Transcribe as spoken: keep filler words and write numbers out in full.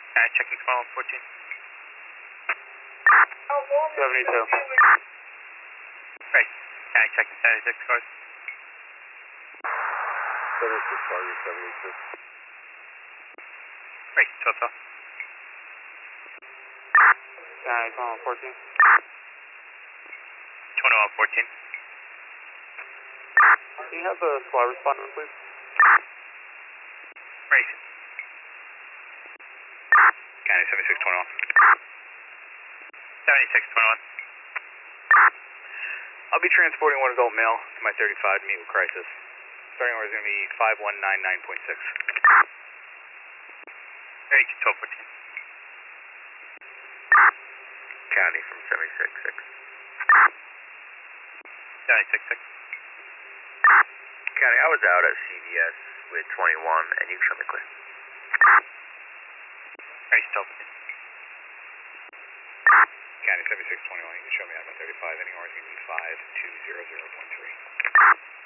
Uh, checking twelve fourteen. seventy-two. Right. Uh, checking seventy-six cars. seventy-six, Charger, seventy-two. Right, twelve twelve. Uh, twenty-one fourteen. twenty-one fourteen. Can you have the squad responder, please? Right. County seventy-six twenty-one. seventy-six twenty-one. I'll be transporting one adult male to my thirty-five to meet with crisis. Starting order is going to be five one nine nine point six. Right, twelve fourteen. County from seventy-six six. seventy-six six. County, I was out at C V S with twenty-one, and you can show me clear. Right, twelve fourteen. County seventy-six twenty-one, you can show me out my thirty-five, ending orders going to be five two zero zero point three.